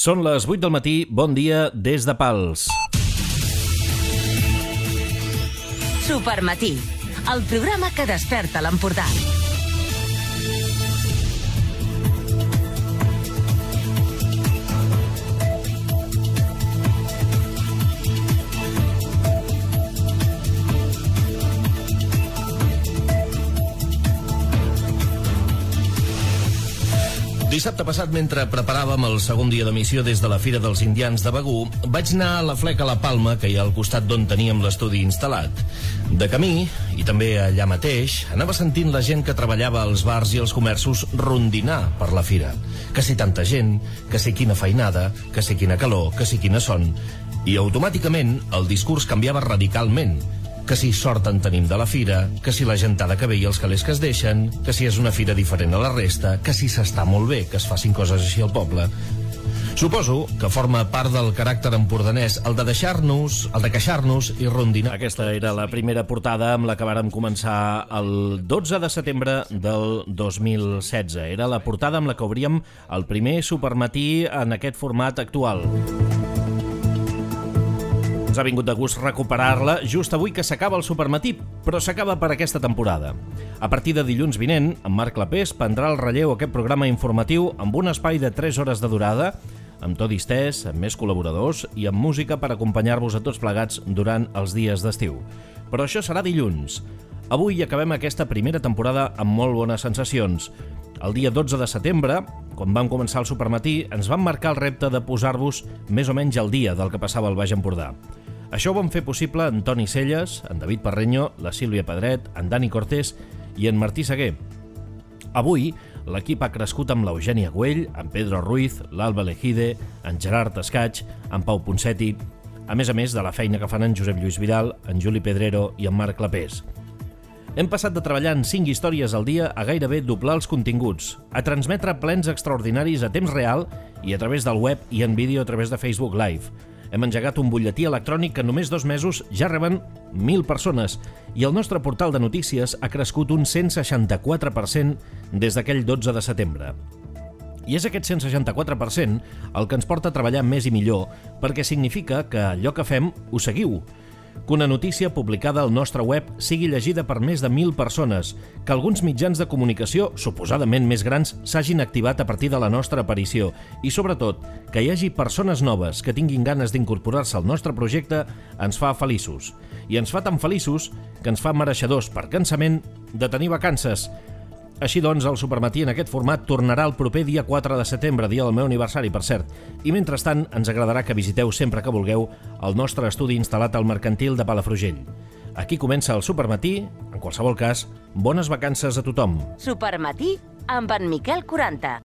Són les 8 del matí, bon dia des de Pals. Supermatí, el programa que desperta l'Empordà. Dissabte passat, mentre preparàvem el segon dia d'emissió des de la Fira dels Indians de Begur, vaig anar a la Fleca La Palma, que hi ha al costat d'on teníem l'estudi instal·lat. De camí, i també allà mateix, anava sentint la gent que treballava als bars i als comerços rondinar per la fira. Que si tanta gent, que si quina feinada, que si quina calor, que si quina son. I automàticament el discurs canviava radicalment. Que si sort en tenim de la fira, que si la gentada que ve i els calés que es deixen, que si és una fira diferent a la resta, que si s'està molt bé que es facin coses així al poble. Suposo que forma part del caràcter empordanès el de queixar-nos i rondinar. Aquesta era la primera portada amb la que vàrem començar el 12 de setembre del 2016. Era la portada amb la que obríem el primer Supermatí en aquest format actual. Ens ha vingut de gust recuperar-la just avui que s'acaba el Supermatí, però s'acaba per aquesta temporada. A partir de dilluns vinent, en Marc Clapés prendrà el relleu aquest programa informatiu amb un espai de 3 hores de durada, amb to distès, amb més col·laboradors i amb música per acompanyar-vos a tots plegats durant els dies d'estiu. Però això serà dilluns. Avui acabem aquesta primera temporada amb molt bones sensacions. El dia 12 de setembre, quan vam començar el Supermatí, ens vam marcar el repte de posar-vos més o menys al dia del que passava al Baix Empordà. Això ho van fer possible en Toni Celles, en David Parreño, la Sílvia Pedret, en Dani Cortés i en Martí Seguer. Avui, l'equip ha crescut amb l'Eugènia Güell, en Pedro Ruiz, l'Alba Lejide, en Gerard Escaig, en Pau Ponseti, a més de la feina que fan en Josep Lluís Vidal, en Juli Pedrero i en Marc Clapés. Hem passat de treballar en 5 històries al dia a gairebé doblar els continguts, a transmetre plens extraordinaris a temps real i a través del web i en vídeo a través de Facebook Live. Hem engegat un butlletí electrònic que en només 2 mesos ja reben 1.000 persones i el nostre portal de notícies ha crescut un 164% des d'aquell 12 de setembre. I és aquest 164% el que ens porta a treballar més i millor perquè significa que allò que fem ho seguiu. Que una notícia publicada al nostre web sigui llegida per més de 1.000 persones, que alguns mitjans de comunicació, suposadament més grans, s'hagin activat a partir de la nostra aparició i, sobretot, que hi hagi persones noves que tinguin ganes d'incorporar-se al nostre projecte ens fa feliços. I ens fa tan feliços que ens fa mereixedors per cansament de tenir vacances. Així doncs, el Supermatí en aquest format tornarà el proper dia 4 de setembre, dia del meu aniversari, per cert. I mentrestant, ens agradarà que visiteu sempre que vulgueu el nostre estudi instal·lat al Mercantil de Palafrugell. Aquí comença el Supermatí. En qualsevol cas, bones vacances a tothom. Supermatí amb en Miquel 40.